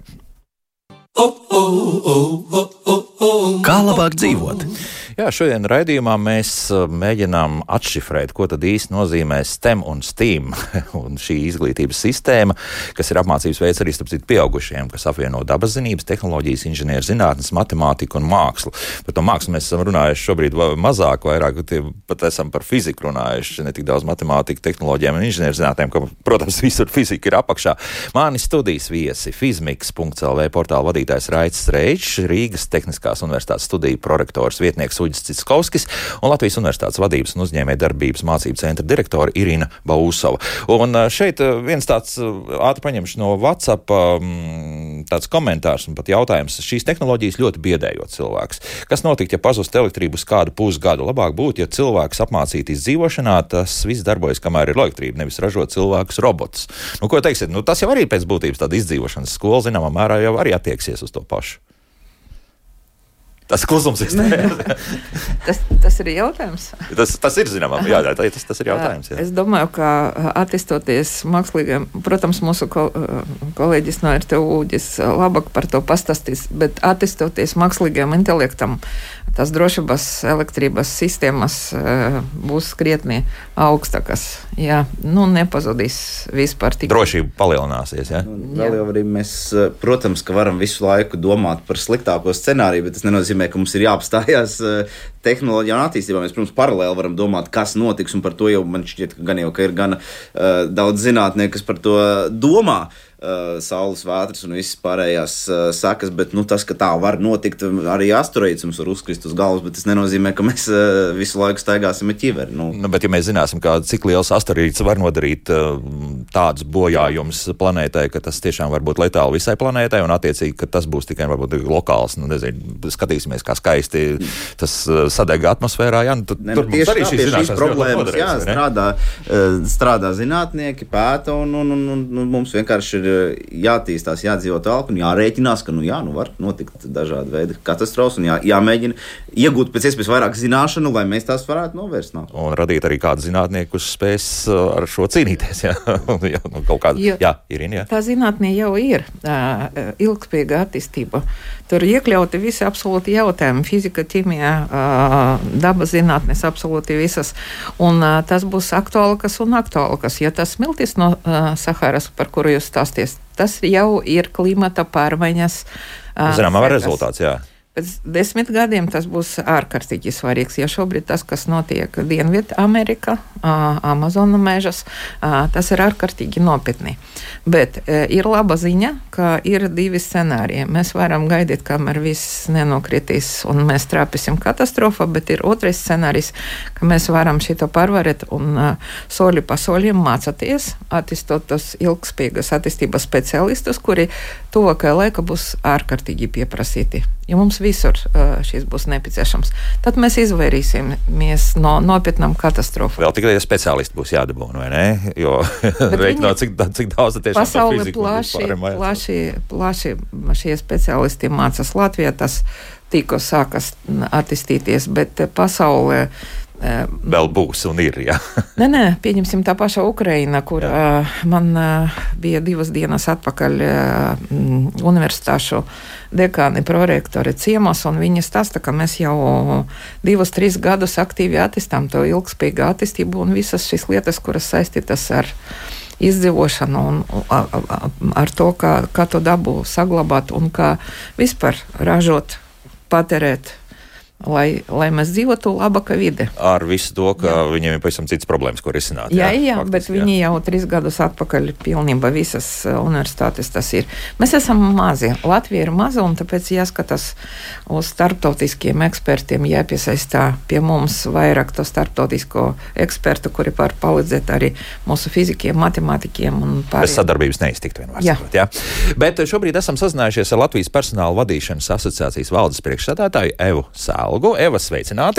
Kā labāk dzīvot? Jā, šodien raidījumā mēs mēģinām atšifrēt, ko tad īsti nozīmē STEM un STEAM un šī izglītības sistēma, kas ir apmācības veids arī starp citu pieaugušiem, kas apvieno dabas zinības, tehnoloģijas, inženieru zinātnes, matemātiku un mākslu. Par to mākslu mēs esam runājuši šobrīd mazāk, vairāk pat esam par fiziku runājuši, ne tik daudz matemātiku, tehnoloģijām un inženieru zinātnēm, ka, protams, visur fizika ir apakšā. Mani studijas viesi fizmiks punkts el vē portāla vadītājs Raicis Reičs, Rīgas Tehniskās universitātes studiju prorektors vietnieks Uģis Citskovskis un Latvijas Universitātes vadības un uzņēmēja darbības mācību centra direktora Irina Bausova. Un šeit viens tāds ātri paņemšu no WhatsApp tāds komentārs un pat jautājums. Šīs tehnoloģijas ļoti biedējot cilvēks. Kas notikt, ja pazust elektrību uz kādu pusgadu? Labāk būtu, ja cilvēks apmācītu izdzīvošanā, tas viss darbojas, kamēr ir elektrība, nevis ražot cilvēkus robotus. Nu, ko teiksiet? Nu, tas jau arī pēc būtības tāda izdzīvošanas skola, zināmā mērā, jau arī attieksies uz to pašu. Tas klusums ir tas, tas ir jautājums. Tas, tas ir zināmā, jā, tas, tas ir jautājums. Jā. Es domāju, ka attīstoties mākslīgiem, protams, mūsu kol, kolēģis no er te u Uģis labāk par to pastāstīs, bet attīstoties mākslīgiem intelektam, tas drošības elektrības sistēmas būs krietni augstākas. Jā, nu nepazudīs vispār tik. Drošība palielināsies, jā? Nu, vēl jau arī mēs, protams, ka varam visu laiku domāt par sliktāko scenāriju, bet tas nenozīmē, ka mums ir jāapstājās tehnoloģijā un attīstībā. Mēs, protams, paralēli varam domāt, kas notiks, un par to jau man šķiet, ka gan jau, ka ir gana uh, daudz zinātnieku, kas par to domā. Uh, saules vētras un visas pārējās uh, sakas, bet nu, tas, ka tā var notikt, arī asteroīds mums var uzkrist uz galvas, bet tas nenozīmē, ka mēs uh, visu laiku staigāsim ar ķiveri. Nu. Nu, bet ja mēs zināsim, kā, cik liels asteroīds var nodarīt uh, tādus bojājumus planētai, ka tas tiešām var būt letāli visai planētai, un attiecīgi, ka tas būs tikai varbūt lokāls, nu nezinu, skatīsimies, kā skaisti tas uh, sadeg atmosfērā, jā, nu, ne, tur mums arī šīs zināšanas problēmas, nodarēs, jā, strādā, uh, strādā zinātnieki, pēta, un, un, un, un, un mums vienkārši ir jātīstās, jādzīvo tālāk un jārēķinās, ka nu jā, nu var notikt dažādi veidi katastrofas un jā, jāmēģina iegūt pēc iespējas vairāk zināšanu, lai mēs tās varētu novērst. Nav. Un radīt arī kādu zinātnieku, kurš spēs ar šo cīnīties. Jā, jā, nu, kaut kādu, jo, jā Irina, jā. Tā zinātnē jau ir uh, ilgspējīga attīstība. Tur iekļauti visi absolūti jautājumi. Fizika, ķimija, uh, dabas zinātnes, absolūti visas. Un uh, tas būs aktuālākas un aktuālākas. Ja tas smiltis no uh, Sahāras, par kuru jūs stāsties, tas jau ir klimata pārmaiņas. Uh, Zināmā rezultāts, jā. pēc desmit gadiem tas būs ārkārtīgi svarīgs. Ja šobrīd tas, kas notiek Dienvidu Amerikā, Amazona mežas, tas ir ārkārtīgi nopietni. Bet ir laba ziņa, ka ir divi scenāriji. Mēs varam gaidīt, kamēr viss nenokritīs un mēs trāpīsim katastrofā, bet ir otrais scenārijs, ka mēs varam šito pārvarēt un soli pa solim mācāties, attīstot tos ilgspējīgas attīstības speciālistus, kuri tuvākajā laikā būs ārkārtīgi pieprasīti. Ja mums visur uh, šis būs nepieciešams, tad mēs izvairīsimies no nopietnām katastrofām. Vēl tikai speciālisti būs jādabūna, vai ne? Jo reiķināt, cik, cik daudz tiešām pasauli plaši, plaši, plaši šie speciālisti mācās Latvijā, tas tikko sākas attīstīties, bet pasaulē vēl būs un ir, jā. Nē, nē, pieņemsim tā paša Ukraina, kur uh, man uh, bija divas dienas atpakaļ uh, universitāšu dekāni, prorektori ciemos, un viņi stāsta, ka mēs jau divus, trīs gadus aktīvi attīstām to ilgspējīgu attīstību un visas šīs lietas, kuras saistītas ar izdzīvošanu un ar, ar to, kā, kā to dabu saglabāt un kā vispār ražot, patērēt, lai, lai mēs dzīvotu labākā vide. Ar visu to, ka jā. Viņiem ir pavisam cits problēmas, ko risināt. Jā, jā, jā faktiski, bet viņi jā. Jau trīs gadus atpakaļ pilnībā visas universitātes tas ir. Mēs esam mazi. Latvija ir maza, un tāpēc jāskatās uz starptautiskiem ekspertiem, jāpiesaistā pie mums vairāk to starptautisko ekspertu, kuri var palīdzēt arī mūsu fizikiem, matemātikiem un pārējiem. Bez sadarbības neiztikt vienmēr. Jā. Sakot, jā. Bet šobrīd esam sazinājušies ar Latvijas personāla vadīšanas asociācijas valdes priekšsēdētāju Evu Sālu. Eva, sveicināti!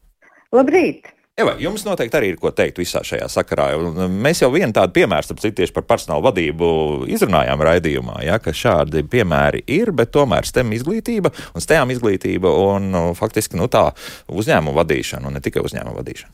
Labrīt! Eva, jums noteikti arī ir ko teikt visā šajā sakarā. Mēs jau vienu tādu piemēru, starp citu, tieši par personāla vadību izrunājām raidījumā, ja, ka šādi piemēri ir, bet tomēr STEM izglītība un STEM izglītība un faktiski nu, tā uzņēmuma vadīšana un ne tikai uzņēmuma vadīšana.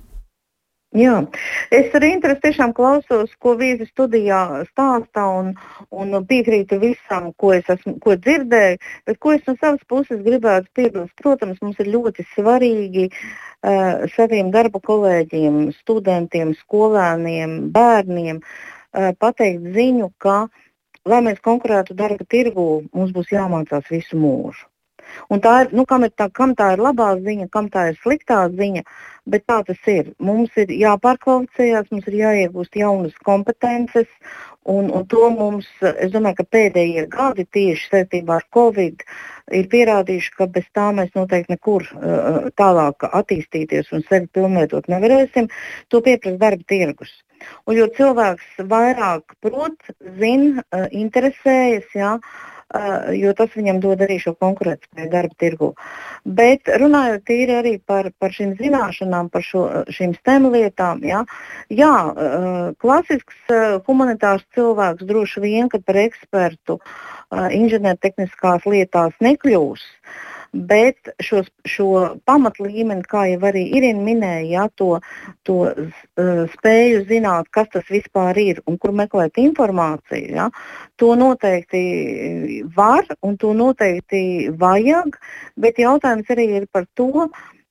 Jā, es ar interesi tiešām klausos, ko Vīzi studijā stāstā un, un piekrītu visam, ko es esmu, ko dzirdēju, bet ko es no savas puses gribētu piebilst. Protams, mums ir ļoti svarīgi uh, saviem darba kolēģiem, studentiem, skolēniem, bērniem uh, pateikt ziņu, ka, lai mēs konkurētu darba tirgū, mums būs jāmācās visu mūžu. Un tā ir, nu, kam, ir tā, kam tā ir labā ziņa, kam tā ir sliktā ziņa, bet tā tas ir. Mums ir jāpārkvalificējās, mums ir jāiegūst jaunas kompetences, un, un to mums, es domāju, ka pēdējie gadi tieši saistībā ar Covid ir pierādījuši, ka bez tā mēs noteikti nekur uh, tālāk attīstīties un sevi pilnvietot nevarēsim. To pieprasa darba tirgus. Un jo cilvēks vairāk prot, zin, uh, interesējas, jā, Uh, jo tas viņam dod arī šo konkurētspēju darba tirgu. Bet runājot tīri arī par, par šīm zināšanām, par šo, šīm STEM lietām, jā, jā uh, klasisks uh, humanitārs cilvēks droši vien, kad par ekspertu uh, inženiertehniskās lietās nekļūs, bet šo, šo pamatlīmeni, kā jau arī Irina minēja, jā, to, to uh, spēju zināt, kas tas vispār ir un kur meklēt informāciju, jā, to noteikti var un to noteikti vajag, bet jautājums arī ir par to,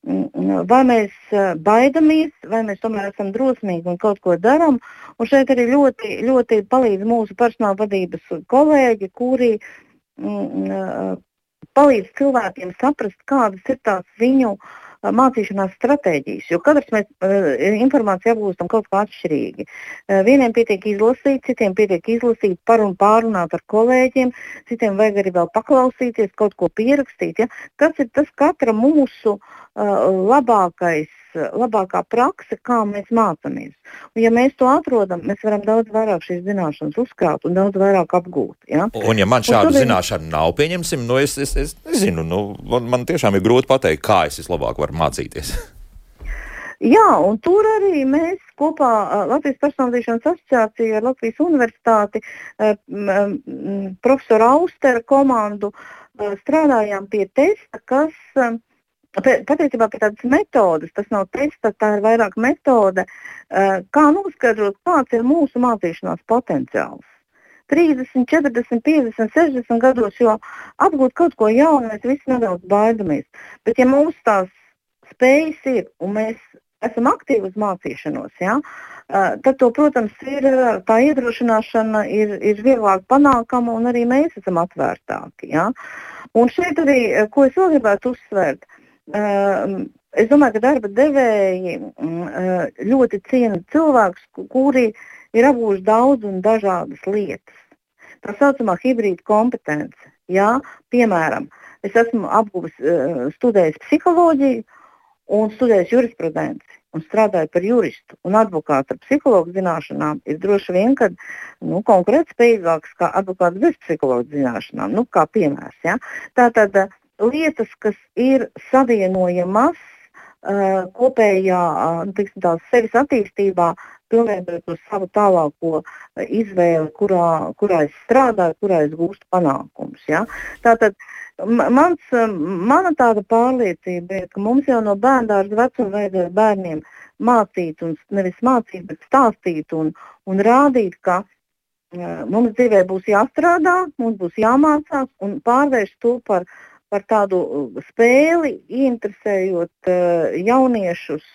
vai mēs baidamies, vai mēs tomēr esam drosmīgi un kaut ko daram. Un šeit arī ļoti, ļoti palīdz mūsu personāla vadības kolēģi, kuri mm, palīdz cilvēkiem saprast, kādas ir tās viņu uh, mācīšanās stratēģijas, jo katrs mēs uh, informāciju apgūstam kaut kā atšķirīgi. Uh, vieniem pietiek izlasīt, citiem pietiek izlasīt, par un pārunāt ar kolēģiem, citiem vajag arī vēl paklausīties, kaut ko pierakstīt. Ja? Kas ir tas katra mūsu uh, labākais, labākā prakse, kā mēs mācāmies. Un ja mēs to atrodam, mēs varam daudz vairāk šīs zināšanas uzkrāt un daudz vairāk apgūt. Ja? Un ja man šādu un zināšanu nav, pieņemsim, nu es, es, es nezinu, nu, man, man tiešām ir grūti pateikt, kā es vislabāk varu mācīties. Jā, un tur arī mēs kopā Latvijas personāla vadīšanas asociācija ar Latvijas universitāti profesoru Austera komandu strādājām pie testa, kas patiesībā pie tādas metodas, tas nav tests, tā ir vairāk metode, kā noskaidrot, kāds ir mūsu mācīšanās potenciāls. trīsdesmit, četrdesmit, piecdesmit, sešdesmit gados, jo apgūt kaut ko jaunu, mēs visi nedaudz baidamies. Bet ja mums tās spējas ir un mēs esam aktīvi uz mācīšanos, ja, tad, to, protams, ir tā iedrošināšana ir, ir vieglāk panākama un arī mēs esam atvērtāki. Ja? Un šeit arī, ko es vēl gribētu uzsvērt, es domāju, ka darba devēji ļoti ciena cilvēkus, kuri ir apgūši daudz un dažādas lietas. Tā saucamā hibrīda kompetence. Ja? Piemēram, es esmu apguvis, studējis psiholoģiju un studējis jurisprudenci. Un strādāju par juristu un advokātu ar psihologu zināšanām, ir droši vien, ka nu, konkurēt spējīgāks kā advokāts bez psihologu zināšanām, nu, kā piemērs. Ja? Tātad lietas, kas ir savienojamas uh, kopējā uh, tiksim, tās sevis attīstībā, pilnveidot uz savu tālāko izvēli, kurā, kurā es strādāju, kurā es gūstu panākumus. Ja? Tātad Mans, mana tāda pārliecība ir, ka mums jau no bērndārza vecuma vajadzēs bērniem mācīt, un nevis mācīt, bet stāstīt un, un rādīt, ka uh, mums dzīvē būs jāstrādā, mums būs jāmācās un pārvērst to par, par tādu spēli, ieinteresējot uh, jauniešus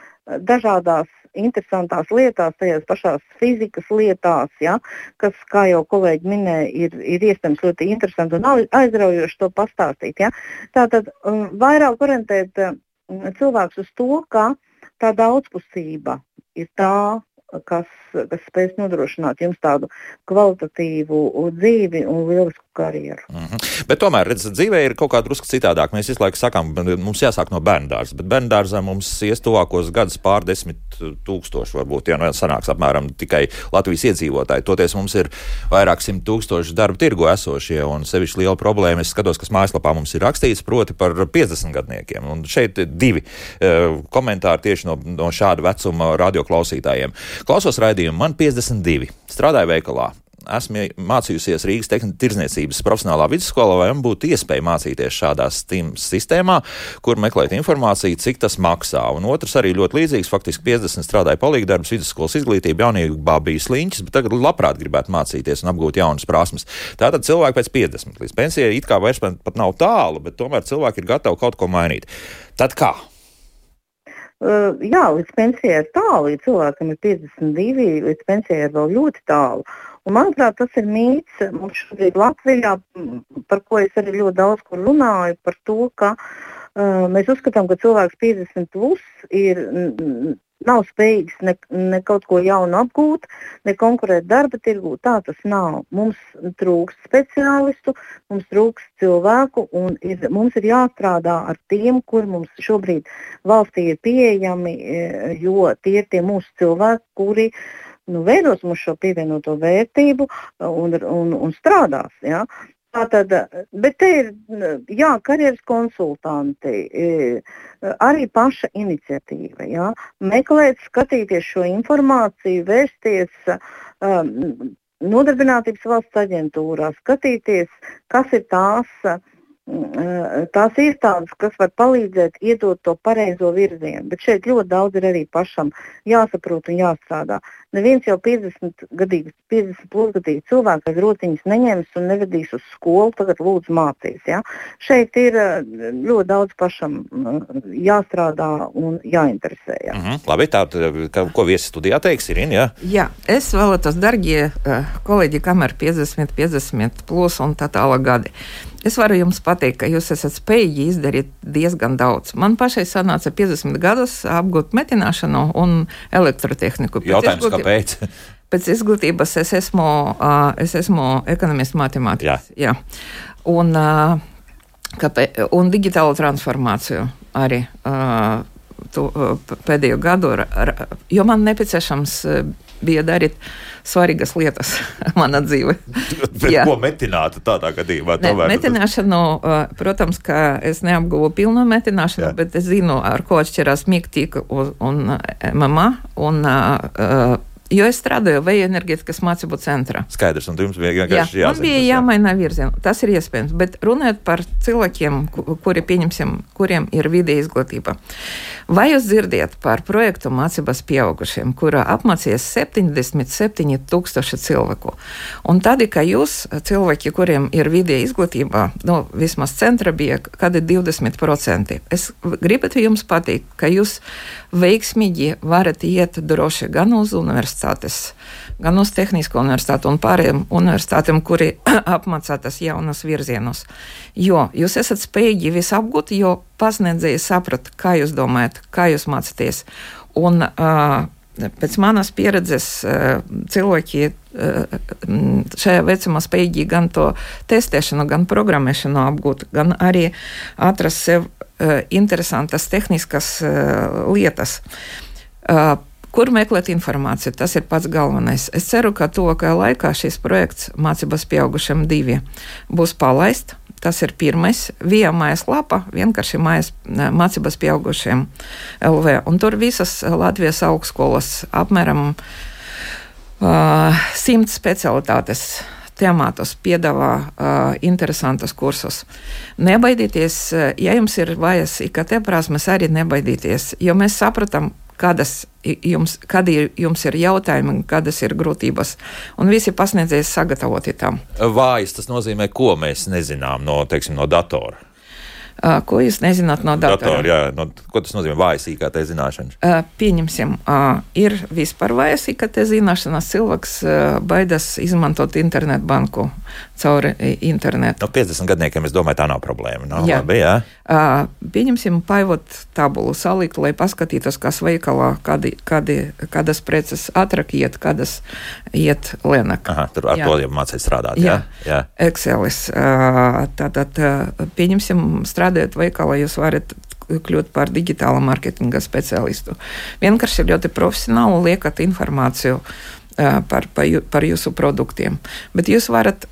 dažādās interesantās lietās, tajās pašās fizikas lietās, ja, kas, kā jau kolēģi minēja, ir, ir iespējams ļoti interesanti un aizraujoši to pastāstīt. Ja. Tātad um, vairāk orientēt um, cilvēkus uz to, ka tā daudzpusība ir tā, kas, kas spēs nodrošināt jums tādu kvalitatīvu dzīvi un lielisku karjeru. Mm-hmm. Bet tomēr, redz, dzīvē ir kaut kā drusku citādāk. Mēs visu laiku sakām, mums jāsāk no bērndārza, bet bērndārzā mums ies tuvākos gadus pārdesmit tūkstoši, varbūt, ja nu sanāks apmēram tikai Latvijas iedzīvotāji. Toties mums ir vairāk simt tūkstoši darba tirgu esošie, un sevišķi liela problēma, es skatos, kas mājaslapā mums ir rakstīts, proti par piecdesmitgadniekiem. Un šeit divi uh, komentāri tieši no, no šāda vecuma radioklausītājiem. Klausos raidījumu, man piecdesmit divi, strādāju veikalā. Esmu mācījusies Rīgas Tirzniecības profesionālā vidusskolā, vai man būtu iespēja mācīties šādā STEAM sistēmā, kur meklēt informāciju, cik tas maksā. Un otrs arī ļoti līdzīgs, faktiski piecdesmit strādāja palīgdarbus, vidusskolas izglītība, jaunībā bija sliņķis, bet tagad labprāt gribētu mācīties un apgūt jaunas prasmes. Tātad cilvēki pēc piecdesmit līdz pensijai it kā vairs pat nav tālu, bet tomēr cilvēki ir gatavi kaut ko mainīt. Tad kā? Uh, jā, līdz pensijai ir tālu, ja cilvēkam ir piecdesmit divi, līdz pensijai ir vēl ļoti tālu. Un, manuprāt, tas ir mīts mums šobrīd Latvijā, par ko es arī ļoti daudz kur runāju, par to, ka uh, mēs uzskatām, ka cilvēks piecdesmit plus ir, n, nav spējīgs ne, ne kaut ko jaunu apgūt, ne konkurēt darba tirgū. Tā tas nav. Mums trūkst speciālistu, mums trūkst cilvēku, un ir, mums ir jāstrādā ar tiem, kur mums šobrīd valstī ir pieejami, jo tie ir tie mūsu cilvēki, kuri nu, veidos mums šo pievienoto vērtību un, un, un strādās. Ja? Tātad, bet te ir, jā, karjeras konsultanti, arī paša iniciatīva. Ja? Meklēt, skatīties šo informāciju, vērsties um, nodarbinātības valsts aģentūrā, skatīties, kas ir tās, tās iestādes, kas var palīdzēt iedot to pareizo virzienu. Bet šeit ļoti daudz ir arī pašam jāsaprot un jāstrādā. Neviens jau piecdesmit gadīgs, piecdesmit plus gadīgs cilvēks aiz rociņas neņems un nevedīs uz skolu, tagad lūdzu mācīs. Ja? Šeit ir ļoti daudz pašam jāstrādā un jāinteresējās. Mm-hmm. Labi, tā, ko viesi studijā teiks, Irina? Jā? Jā, es vēlētos, dargie kolēģi, kam ir piecdesmit, piecdesmit plus un tā tālāk gadi. Es varu jums pateikt, ka jūs esat spējīgi izdarīt diezgan daudz. Man pašai sanāca piecdesmit gadus apgūt metināšanu un elektrotehniku. Jautājums, kāpēc? Pēc izglītības es esmu, es esmu ekonomists matemātikas. Jā. Jā. Un, kāpēc, un digitālo transformāciju arī tu, pēdējo gadu, jo man nepieciešams bija darīt svarīgas lietas manā dzīvē. Bet ko metinātu tādā gadījumā? Ne, metināšanu, protams, ka es neapguvu pilnu metināšanu, jā. Bet es zinu, ar ko atšķirās migtīka un M M A. Un, uh, jo es strādāju Vēja enerģētikas mācību centrā. Skaidrs, un jums bija vienkārši jā, jāzina. Man bija tas, jā. jāmaina virzienu. Tas ir iespējams, bet runājot par cilvēkiem, kuri pieņemsim, kuriem ir vidē izglītība. Vai jūs dzirdiet par projektu mācības pieaugušiem, kurā apmācījies septiņdesmit septiņi tūkstoši cilvēku? Un tad, ka jūs, cilvēki, kuriem ir vidē izglītība, nu, vismaz centra bija kādi divdesmit procenti. Es gribētu jums pateikt, ka jūs veiksmīgi varat iet droši gan uz universitātes, gan uz tehnisko universitāti un pārējiem universitātiem, kuri apmācātas jaunas virzienus. Jo jūs esat spējīgi visu apgūt, jo pasniedzēji saprat, kā jūs domājat, kā jūs mācāties. Un uh, pēc manas pieredzes uh, cilvēki uh, šajā vecumā spējīgi gan to testēšanu, gan programmēšanu apgūt, gan arī atrast sev uh, interesantas tehniskas uh, lietas. Uh, Kur meklēt informāciju? Tas ir pats galvenais. Es ceru, ka tuvākajā laikā šis projekts Mācības pieaugušiem divi būs palaists. Tas ir pirmais. Via mājaslapa, vienkārši mājas, Mācības pieaugušiem L V. Un tur visas Latvijas augstskolas apmēram uh, simt specialitātes temātus piedāvā uh, interesantus kursus. Nebaidieties, ja jums ir vajag I K T prasmes, arī nebaidieties, jo mēs sapratam, kādas jums, kādi jums ir jautājumi, kādas ir grūtības. Un visi pasniedzēji sagatavoti tam. Vājs, tas nozīmē, ko mēs nezinām no, teiksim, no datora? Uh, ko jūs nezināt no datora? Dator, jā, no, ko tas nozīmē vājas I K T zināšanas? Uh, pieņemsim, uh, ir vispār vājas I K T zināšanas. Cilvēks uh, baidas izmantot internetu banku caur internetu. No piecdesmit gadniekiem, es domāju, tā nav problēma. No, jā. Labi, jā. Uh, pieņemsim paivot tabulu, salikt, lai paskatītos, kas veikalā, kādi, kādi, kādas preces ātrāk iet, kādas iet lēnāk. Aha, tur ar jā. To jau mācīt strādāt, jā? Jā. jā. Excelis. Uh, tātad, uh, pieņemsim strādājot veikalā, jūs varat kļūt par digitāla marketinga speciālistu. Vienkārši ļoti profesionāli liekat informāciju uh, par, par, par jūsu produktiem. Bet jūs varat,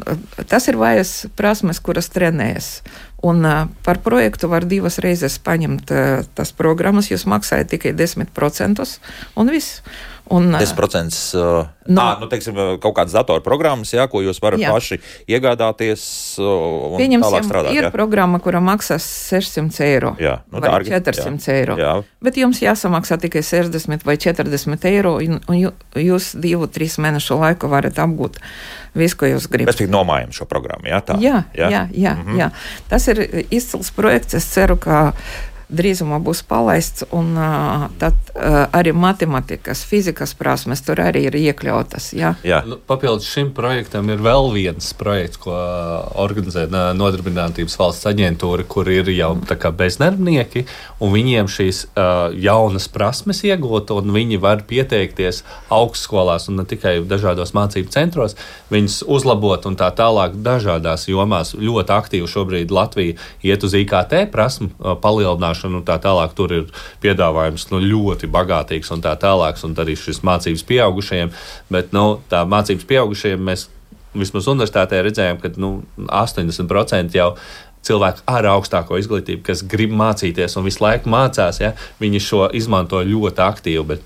tas ir vājas prasmes, kuras trenējas. Un uh, par projektu var divas reizes paņemt uh, tas programmas, jūs maksājat tikai desmit procentus un viss. Un, desmit procenti uh, no, à, nu, teiksim, kaut kādas datorprogrammas, jā, ko jūs varat jā. Paši iegādāties uh, un Pieņemsim, tālāk strādāt. Ir jā. Programma, kura maksās sešsimt eiro jā, nu, vai dārgi, četrdesmit jā. eiro. Jā. Bet jums jāsamaksā tikai sešdesmit vai četrdesmit eiro, un, un jūs divu, trīs mēnešu laiku varat apgūt visu, ko jūs gribat. Respektīvi nomājam šo programmu, jā? Tā? Jā, jā, jā, jā, mm-hmm. jā. Tas ir izcils projekts. Es ceru, ka drīzumā būs palaists, un uh, tad uh, arī matemātikas, fizikas prasmes tur arī ir iekļautas. Jā? Jā. Nu, papildus šim projektam ir vēl viens projekts, ko organizē Nodarbinātības valsts aģentūra, kur ir jau tā kā bezdarbnieki, un viņiem šīs uh, jaunas prasmes iegūt, un viņi var pieteikties augstskolās un ne tikai dažādos mācību centros, viņus uzlabot un tā tālāk dažādās jomās. Ļoti aktīvi šobrīd Latvija iet uz I K T prasmu uh, palielināšanu, un tā tālāk tur ir piedāvājums nu, ļoti bagātīgs un tā tālāks, un arī šis mācības pieaugušajiem, bet nu, tā mācības pieaugušajiem mēs vismaz universitātē redzējām, ka nu, astoņdesmit procenti jau cilvēki ar augstāko izglītību, kas grib mācīties un visu laiku mācās, ja, viņi šo izmanto ļoti aktīvi, bet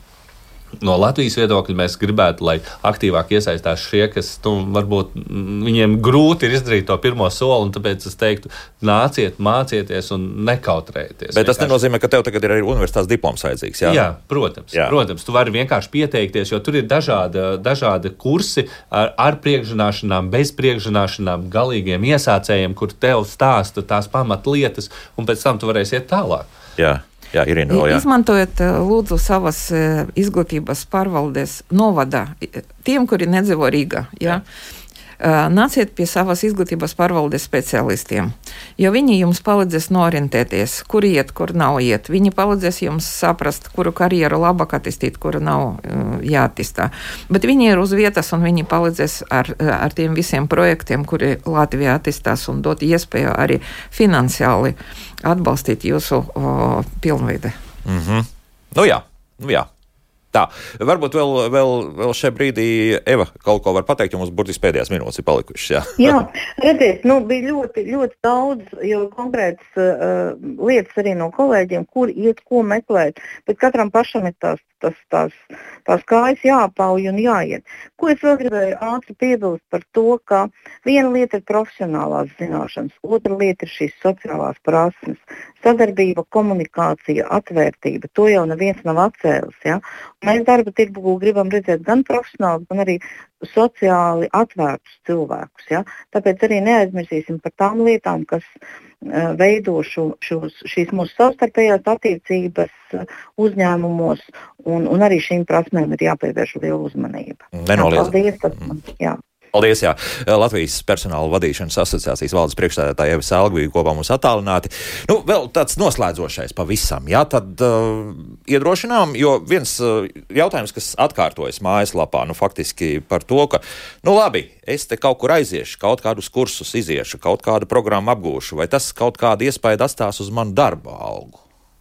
no Latvijas viedokļa mēs gribētu, lai aktīvāk iesaistās šie, kas nu, varbūt viņiem grūti ir izdarīt to pirmo soli, un tāpēc es teiktu, nāciet, mācieties un nekautrējieties. Bet tas nenozīmē, ka tev tagad ir arī universitātes diploms vajadzīgs, jā? Jā, protams. Jā. Protams, tu vari vienkārši pieteikties, jo tur ir dažāda, dažādi kursi ar, ar priekšzināšanām, bez priekšzināšanām, galīgiem iesācējiem, kur tev stāsta tās pamatlietas, un pēc tam tu varēsi iet tālāk. Jā. Jā, Irina, no, jā. Izmantojiet, lūdzu, savas izglītības pārvaldes novadā tiem, kuri nedzīvo Rīgā. Jā? Nāciet pie savas izglītības pārvaldes speciālistiem, jo viņi jums palīdzēs norientēties, kur iet, kur nav iet. Viņi palīdzēs jums saprast, kuru karjeru labāk attīstīt, kuru nav jāattīstā. Bet viņi ir uz vietas un viņi palīdzēs ar, ar tiem visiem projektiem, kuri Latvijā attīstās, un dot iespēju arī finansiāli atbalstīt jūsu o, pilnveidi. Mm-hmm. Nu jā, nu jā. Tā, varbūt vēl, vēl, vēl šajā brīdī Eva kaut ko var pateikt, jo mums burtiski pēdējās minūtes ir palikušas. Jā, jā redziet, nu, bija ļoti, ļoti daudz, jo konkrētas uh, lietas arī no kolēģiem, kur iet, ko meklēt, bet katram pašam ir tās tas, tās, tās kājas jāpauj un jāiet. Ko es vēl gribēju ātri piebilst par to, ka viena lieta ir profesionālās zināšanas, otra lieta ir šīs sociālās prasmes, sadarbība, komunikācija, atvērtība. To jau neviens nav atcēlis. Ja? Mēs darba tirgu gribam redzēt gan profesionāli, gan arī sociāli atvērtus cilvēkus. Ja? Tāpēc arī neaizmirsīsim par tām lietām, kas uh, veido šo, šos, šīs mūsu savstarpējās attiecības uh, uzņēmumos, un, un arī šīm prasmēm ir jāpievērš liela uzmanība. Nenoliedzami. Paldies, tas man, jā. Paldies, jā. Latvijas personāla vadīšanas asociācijas valdes priekšstādātāja Eva Selga bija kopā mums attālināti. Nu, vēl tāds noslēdzošais pavisam, jā, tad uh, iedrošinām, jo viens uh, jautājums, kas atkārtojas mājaslapā, nu, faktiski par to, ka, nu, labi, es te kaut kur aiziešu, kaut kādus kursus iziešu, kaut kādu programmu apgūšu, vai tas kaut kādu iespēju atstās uz manu darba algu?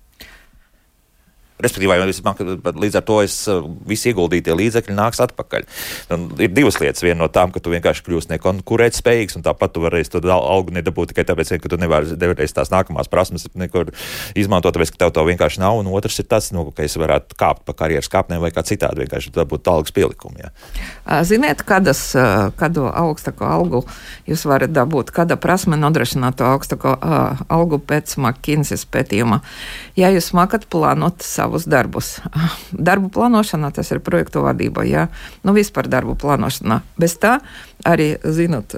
Respektīvi, līdz ar to es, visi ieguldītie līdzekļi nāks atpakaļ. Un ir divas lietas. Viena no tām, ka tu vienkārši kļūsi nekonkurētspējīgs, un tāpat tu varēsi to algu nedabūt tikai tāpēc, ka tu nevarēsi tās nākamās prasmes nekur izmantot, tāpēc, ka tev to vienkārši nav. Un otrs ir tas, nu, ka es varētu kāpt pa karjeras kāpnēm vai kā citādi, vienkārši dabūt algas pielikumu. Jā. Ziniet, kādas, kādu augstāko algu jūs varat dabūt, kāda prasme nodrošināt to augstāko algu pēc McKinsey pētījuma? Ja jūs mākat plānot savus darbus. Darbu plānošanā tas ir projektu vadība, jā. Nu, vispār darbu plānošanā. Bez tā arī, zinot,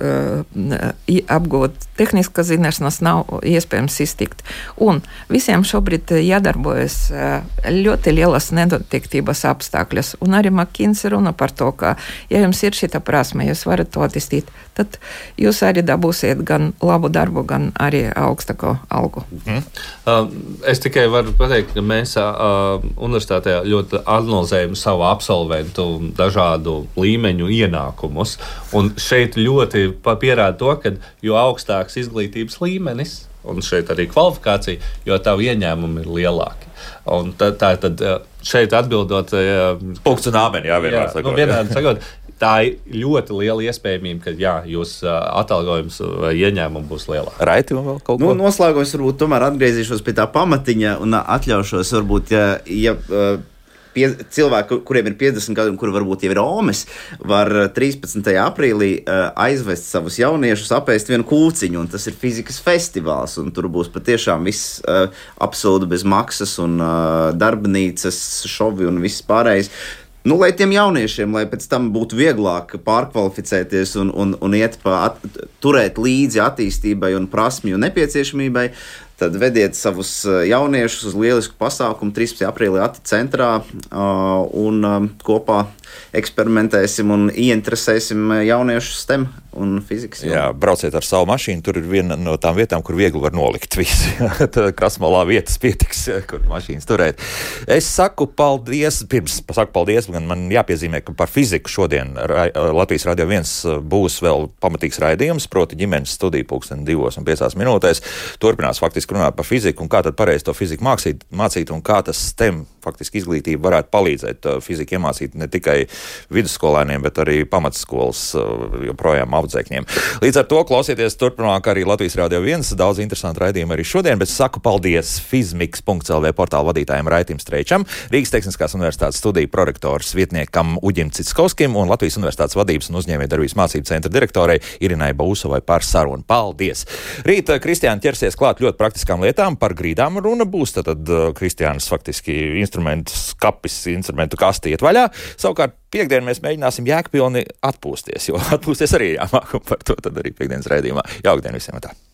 apgūt tehniskas zināšanas nav iespējams iztikt. Un visiem šobrīd jādarbojas ļoti lielas nenoteiktības apstākļus. Un arī McKinsey runa par to, ka, ja jums ir šita prasme, jūs varat to attīstīt, tad jūs arī dabūsiet gan labu darbu, gan arī augstāko algu. Mhm. Uh, es tikai varu pateikt, ka mēs uh, universitātē ļoti analizējam savu absolventu dažādu līmeņu ienākumus. Un šeit ļoti pierāda to, ka jo augstāks izglītības līmenis, un šeit arī kvalifikācija, jo tavu ieņēmumi ir lielāki. Un tā, tā tad šeit atbildot... Punkts un āmeni, jā, vienmēr sakot. Jā, nu, vienmēr sakot, tā ir ļoti liela iespējamība, ka jā, jūs atalgojums vai ieņēmumi būs lielāki. Raiti vēl kaut ko? Nu, noslēgumos varbūt tomēr atgriezīšos pie tā pamatiņa un atļaušos varbūt, ja, ja pie, cilvēki, kuriem ir piecdesmit gadi un kuri varbūt jau ir omes, var trīspadsmitajā aprīlī aizvest savus jauniešus apēst vienu kūciņu, un tas ir fizikas festivāls, un tur būs patiešām viss absolūti bez maksas un darbnīcas, šovi un viss pārējais. Nu, lai tiem jauniešiem, lai pēc tam būtu vieglāk pārkvalificēties un, un, un iet pa at, turēt līdzi attīstībai un prasmju nepieciešamībai, tad vediet savus jauniešus uz lielisku pasākumu trīspadsmitajā aprīlī Ati centrā uh, un um, kopā eksperimentēsim un ieinteresēsim jauniešu STEM un fizikas. Jā, brauciet ar savu mašīnu, tur ir viena no tām vietām, kur viegli var nolikt visu. Tad krasmalā vietas pietiks, kur mašīnas turēt. Es saku paldies, pirms saku paldies, gan man jāpiezīmē, ka par fiziku šodien Latvijas Radio viens būs vēl pamatīgs raidījums, proti ģimenes studija pulksten divos un piecās minūtēs. Turpinās faktiski runāt par fiziku un kā tad pareizi to fiziku mācīt, mācīt un kā tas STEM faktiski izglītība varētu palīdzēt fiziku iemācīt ne tikai vidusskolēniem, bet arī pamatskolas joprojām audzēkņiem. Līdz ar to klausieties turpmāk arī Latvijas Radio viens, daudz interesantu raidījumu arī šodien, bet saku paldies fizmiks punkts el vē portāla vadītājiem Raitim Streičam, Rīgas Tehniskās universitātes studiju prorektors vietniekam Uģim Citskovskim un Latvijas universitātes vadības un uzņēmējdarbības mācību centra direktorei Irinai Būsovai par sarunu. Paldies! Rīt Kristiāna ķersies klāt ļoti praktiskām lietām, par grīdām runa būs, tad, tad Kristiānas faktiski instrumentu skapis, instrumentu kasti iet vaļā. Savukārt piekdien mēs mēģināsim jēgpilni atpūsties, jo atpūsties arī jāmāk, un par to tad arī piekdienas raidījumā. Jauktdien visiem tā!